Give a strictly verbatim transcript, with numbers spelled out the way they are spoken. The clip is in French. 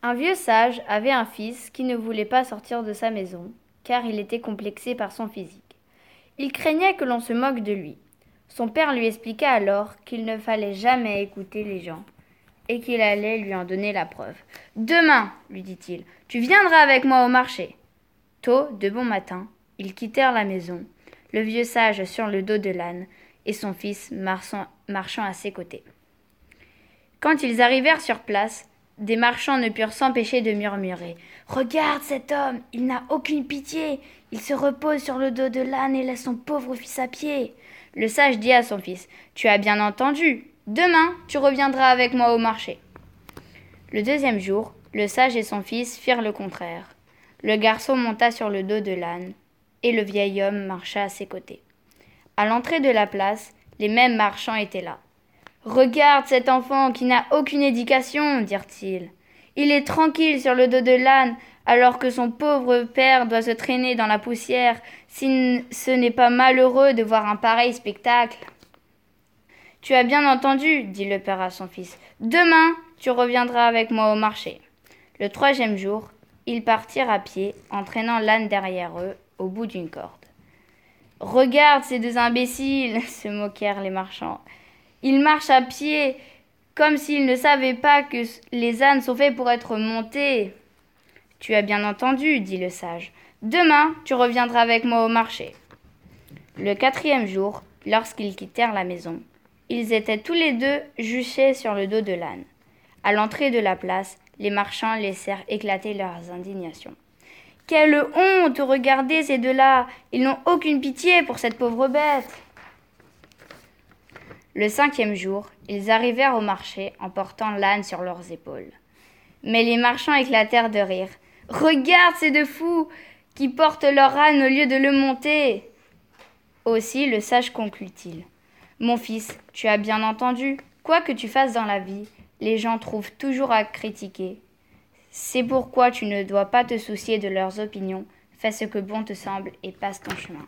Un vieux sage avait un fils qui ne voulait pas sortir de sa maison, car il était complexé par son physique. Il craignait que l'on se moque de lui. Son père lui expliqua alors qu'il ne fallait jamais écouter les gens, et qu'il allait lui en donner la preuve. « Demain, lui dit-il, tu viendras avec moi au marché. » Tôt, de bon matin, ils quittèrent la maison, le vieux sage sur le dos de l'âne, et son fils marchant, marchant à ses côtés. Quand ils arrivèrent sur place, des marchands ne purent s'empêcher de murmurer. « Regarde cet homme, il n'a aucune pitié. Il se repose sur le dos de l'âne et laisse son pauvre fils à pied. » Le sage dit à son fils. « Tu as bien entendu. Demain, tu reviendras avec moi au marché. » Le deuxième jour, le sage et son fils firent le contraire. Le garçon monta sur le dos de l'âne, et le vieil homme marcha à ses côtés. À l'entrée de la place, les mêmes marchands étaient là. « Regarde cet enfant qui n'a aucune éducation, dirent-ils. Il est tranquille sur le dos de l'âne, alors que son pauvre père doit se traîner dans la poussière. Si ce n'est pas malheureux de voir un pareil spectacle. »« Tu as bien entendu, dit le père à son fils. Demain, tu reviendras avec moi au marché. » Le troisième jour, ils partirent à pied, entraînant l'âne derrière eux, au bout d'une corde. « Regarde ces deux imbéciles, se moquèrent les marchands. Ils marchent à pied, comme s'ils ne savaient pas que les ânes sont faits pour être montés. »« Tu as bien entendu, dit le sage. Demain, tu reviendras avec moi au marché. » Le quatrième jour, lorsqu'ils quittèrent la maison, ils étaient tous les deux juchés sur le dos de l'âne. À l'entrée de la place, les marchands laissèrent éclater leurs indignations. « Quelle honte! Regardez ces deux-là! Ils n'ont aucune pitié pour cette pauvre bête !» Le cinquième jour, ils arrivèrent au marché en portant l'âne sur leurs épaules. Mais les marchands éclatèrent de rire. « Regarde ces deux fous qui portent leur âne au lieu de le monter !» Aussi le sage conclut-il. « Mon fils, tu as bien entendu, quoi que tu fasses dans la vie, les gens trouvent toujours à critiquer. C'est pourquoi tu ne dois pas te soucier de leurs opinions. Fais ce que bon te semble et passe ton chemin. »